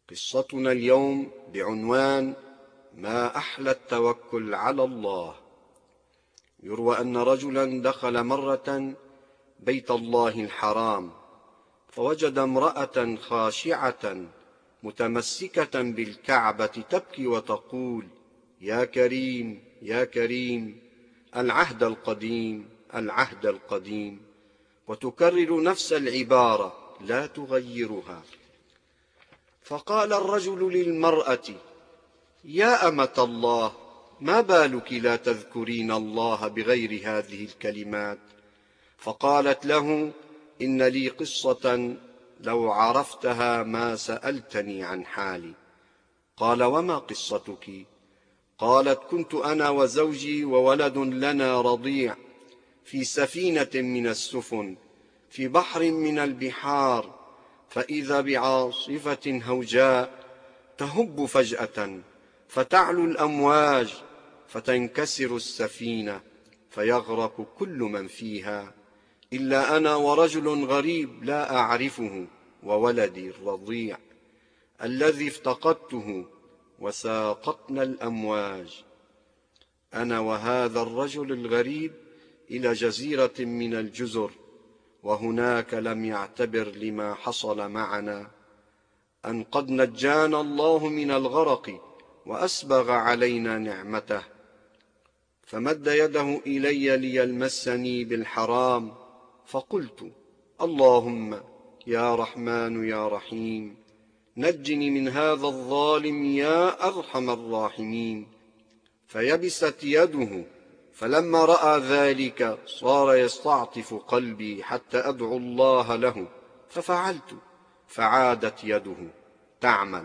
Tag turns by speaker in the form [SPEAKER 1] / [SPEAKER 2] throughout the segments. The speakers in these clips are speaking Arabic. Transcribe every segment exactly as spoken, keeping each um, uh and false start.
[SPEAKER 1] قصتنا اليوم بعنوان ما أحلى التوكل على الله. يروى أن رجلا دخل مرة بيت الله الحرام، فوجد امرأة خاشعة متمسكة بالكعبة تبكي وتقول: يا كريم يا كريم، العهد القديم العهد القديم، وتكرر نفس العبارة لا تغيرها. فقال الرجل للمرأة: يا أمة الله، ما بالك لا تذكرين الله بغير هذه الكلمات؟ فقالت له: إن لي قصة لو عرفتها ما سألتني عن حالي. قال: وما قصتك؟ قالت: كنت أنا وزوجي وولد لنا رضيع في سفينة من السفن في بحر من البحار، فإذا بعاصفة هوجاء تهب فجأة، فتعلو الأمواج فتنكسر السفينة، فيغرق كل من فيها إلا أنا ورجل غريب لا أعرفه وولدي الرضيع الذي افتقدته، وساقتنا الأمواج أنا وهذا الرجل الغريب إلى جزيرة من الجزر، وهناك لم يعتبر لما حصل معنا أن قد نجانا الله من الغرق وأسبغ علينا نعمته، فمد يده إلي ليلمسني بالحرام، فقلت: اللهم يا رحمن يا رحيم، نجني من هذا الظالم يا أرحم الراحمين. فيبست يده، فلما رأى ذلك صار يستعطف قلبي حتى أدعو الله له، ففعلت، فعادت يده تعمل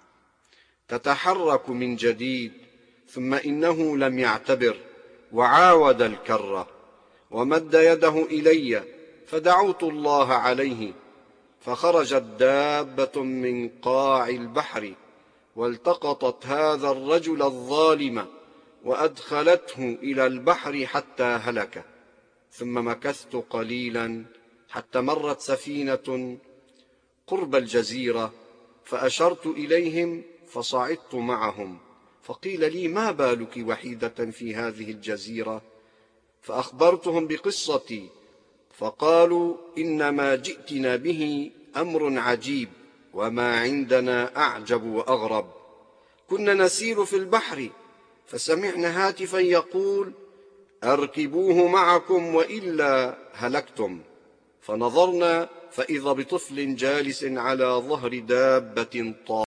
[SPEAKER 1] تتحرك من جديد، ثم إنه لم يعتبر وعاود الكرة، ومد يده إلي، فدعوت الله عليه، فخرجت دابة من قاع البحر والتقطت هذا الرجل الظالم وأدخلته إلى البحر حتى هلك. ثم مكثت قليلا حتى مرت سفينة قرب الجزيرة، فأشرت إليهم فصعدت معهم، فقيل لي: ما بالك وحيدة في هذه الجزيرة؟ فأخبرتهم بقصتي، فقالوا: إنما جئتنا به أمر عجيب، وما عندنا أعجب وأغرب. كنا نسير في البحر فسمعنا هاتفا يقول: أركبوه معكم وإلا هلكتم. فنظرنا فإذا بطفل جالس على ظهر دابة طائرة